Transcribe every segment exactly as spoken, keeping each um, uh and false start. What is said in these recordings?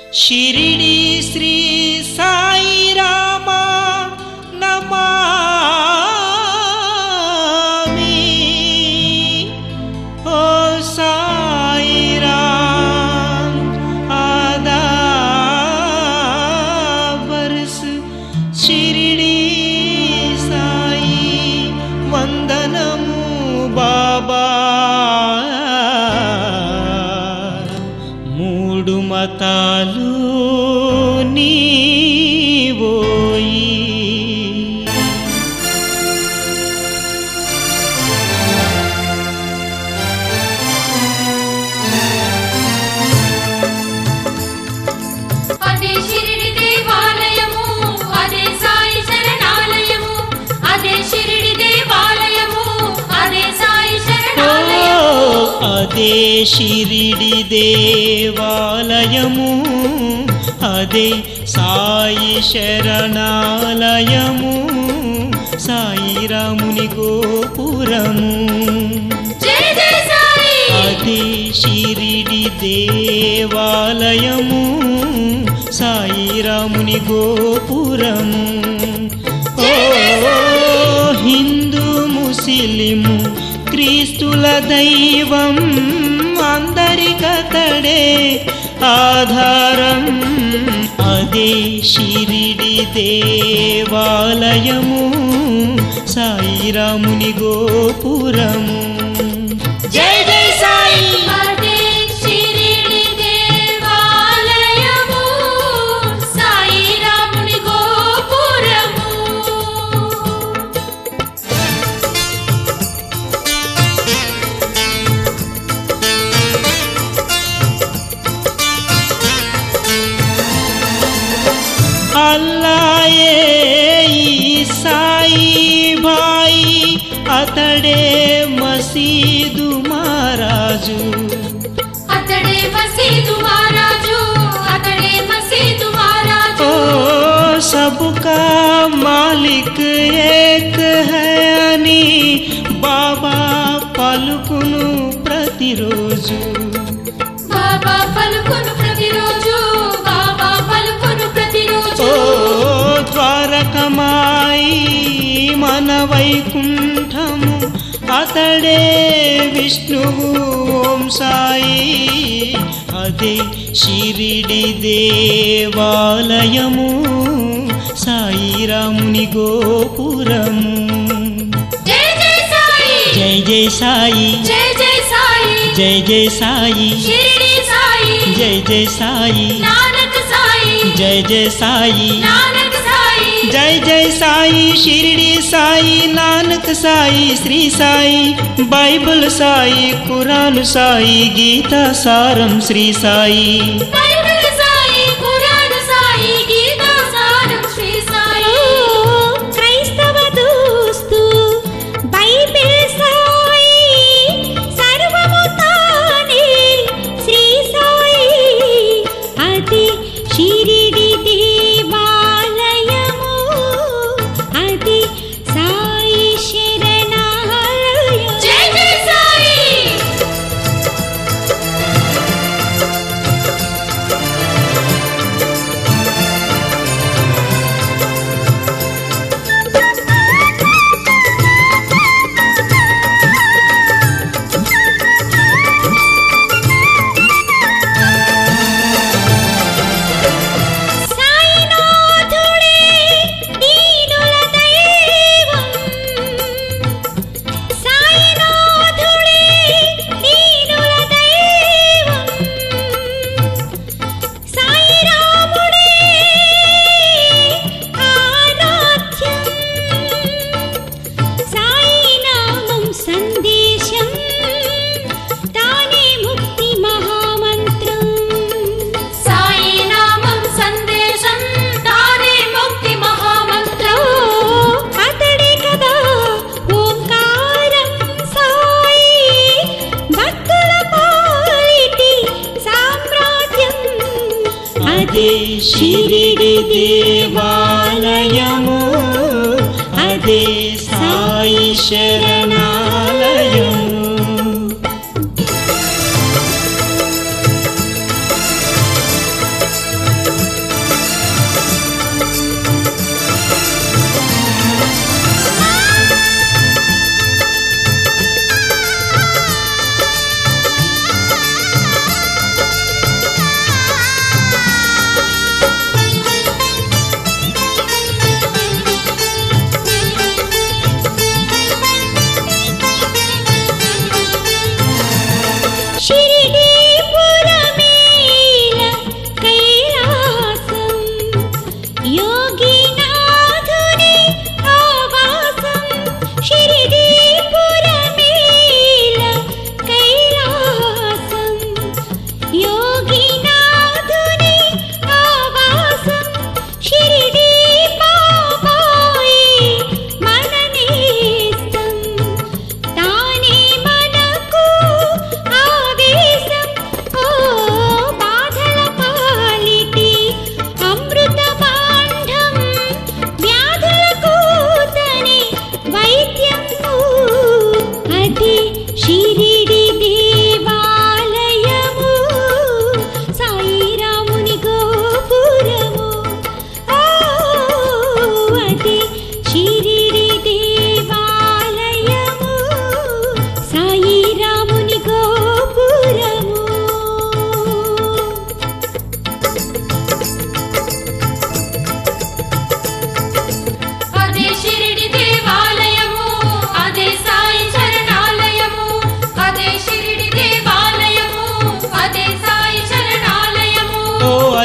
शिरिडी श्री साई रामा नमामि। ओ साई राम आदा वर्ष शिरिडी साई वंदनमु बाबा। మూడు మతాలు నీవోయి అదే షిరిడి దేవాలయము, అదే సాయి శరణాలయము, అదే షిరిడి దేవాలయము, అదే సాయి శరణాలయము, అదే షిరిడి దేవాలయము, అదే సాయి శరణాలయము, సాయి రాముని గోపురము। జై జై సాయి, అదే షిరిడి దేవాలయము, సాయి రాముని గోపురము। ఓ హిందూ ముస్లిము క్రీస్తుల దైవం అందరికతడే ఆధారం। అదే షిరిడి దేవాలయము, సాయి రాముని గోపురము। జై జై సాయి, అదే షిరిడి దేవాలయము, సాయి రాముని గోపురము। అల్లాయే సాయి భాయి, అతడే మసీదు మహారాజు, అతడే మసీదు మహారాజు, అతడే మసీదు మహారాజు। ఓ సబ్కా మాలిక్ ఏక్ హై అని బాబా పలుకును ప్రతిరోజు। బాబా పలుకును ప్రతిరోజు, బాబా పలుకును ప్రతిరోజు। ఓ ద్వారకమాయి మన వైకుంఠము, అతడే విష్ణువు ఓం సాయి। అదే షిరిడి దేవాలయము, సాయి రాముని గోపురము। జై జై సాయి, జై జై సాయి, జై జై సాయి, జై జై సాయి, షిరిడి సాయి, జై జై సాయి, నానక్ సాయి, జై జై సాయి, నానక్ సాయి, జై జై సాయి, షిరిడి సాయి, నానక్ సాయి, శ్రీ సాయి, బైబిల్ సాయి, ఖురాన్ సాయి, గీతా సారం శ్రీ సాయి। బైబిల్ సాయి, ఖురాన్ సాయి, గీతా సారం శ్రీ సాయి। క్రైస్తవ దోస్తు బైబిల్ సాయి, సర్వము తానే శ్రీ సాయి। అదే షిరిడి దేవాలయము, అదే సాయి శరణాలయము। జై జై సాయి, సాయినాథుడే దీనుల దైవం, సాయినాథుడే దీనుల దైవం, సాయి రాముడే ఆరాధ్యం, సాయి నామం సందేశం, తానే ముక్తి మహామంత్రం। సాయి నామం సందేశం, తానే ముక్తి మహామంత్రం। అతడే కదా ఓంకారం సాయి, భక్తుల పాలిటి సామ్రాజ్యం। అదే షిరిడి దేవాలయము, అదే సాయి శరణాలయము।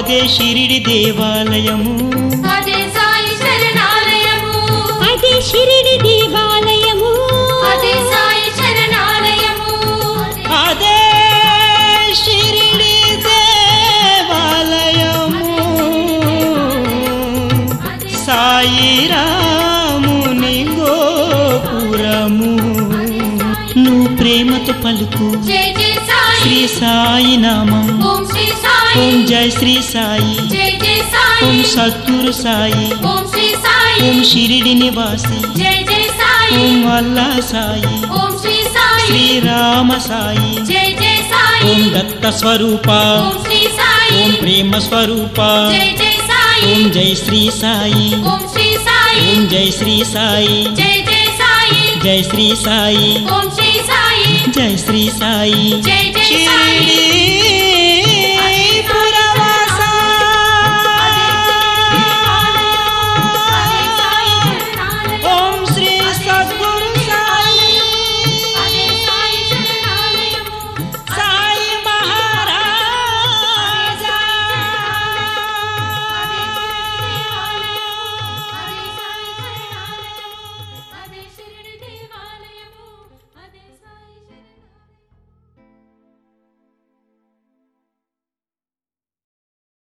అదే షిరిడి దేవాలయము అదే సాయి శరణాలయము అదే షిరిడి దేవాలయము అదే సాయి శరణాలయము అదే షిరిడి దేవాలయము సాయి రాముని గోపురము నువ్వు ప్రేమతో పలుకు జై జై సాయి శ్రీ సాయి నామం ఓం శ్రీ సాయి ఓం జై శ్రీ సాయి జై జై సాయి ఓం సద్గురు సాయి ఓం శ్రీ సాయి ఓం షిరిడి నివాసి జై జై సాయి ఓం అల్లా సాయి ఓం శ్రీ సాయి శ్రీరామ సాయి జై జై సాయి ఓం దత్త స్వరూప ఓం శ్రీ సాయి ఓం ప్రేమ స్వరూప జై జై సాయి ఓం జై శ్రీ సాయి ఓం శ్రీ సాయి ఓం జై శ్రీ సాయి జై జై సాయి జై శ్రీ సాయి ఓం శ్రీ సాయి జై శ్రీ సాయి జై జై సాయి షిరిడి